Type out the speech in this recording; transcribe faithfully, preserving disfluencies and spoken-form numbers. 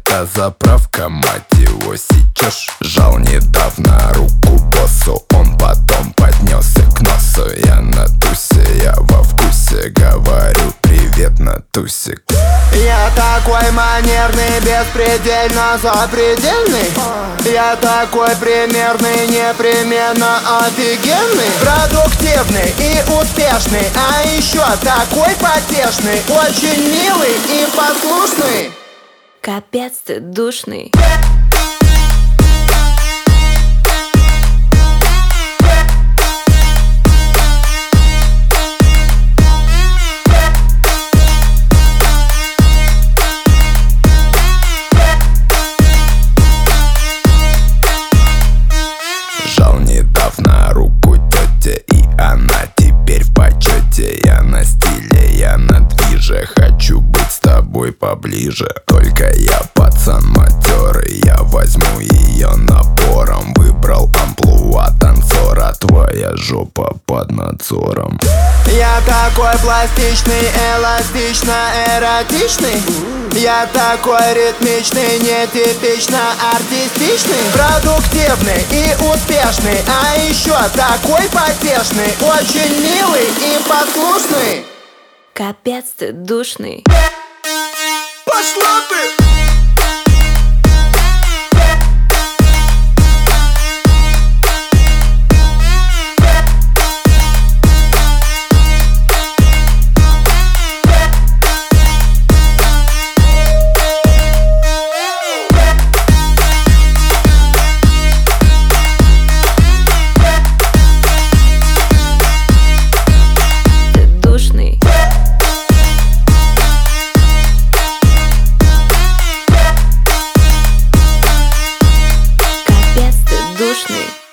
это заправка, мать его, сечешь. Жал недавно руку боссу, он потом поднесся к носу. Я на тусе, я во вкусе, говорю привет, Натусик. Я такой манерный, беспредельно запредельный. Я такой примерный, непременно офигенный, продуктивный и успешный, а еще такой потешный, очень милый и послушный. Капец ты душный. Жал недавно руку тете, и она теперь в почете. Я на стиле, я на движе, хочу быть с тобой поближе. Только я пацан матерый, я возьму ее напором. Выбрал амплуа танцора, твоя жопа под надзором. Я такой пластичный, эластично эротичный. Я такой ритмичный, нетипично артистичный, продуктивный и успешный, а еще такой потешный, очень милый и послушный. Капец ты душный. Пошла ты! Капец ты душный.